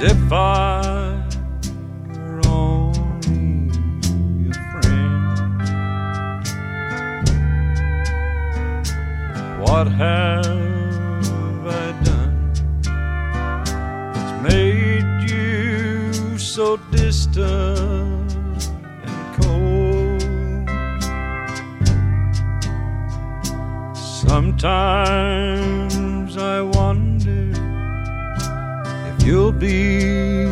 if I were only your friend. What have I done that's made you so distant and cold? Sometimes I wonder if you'll be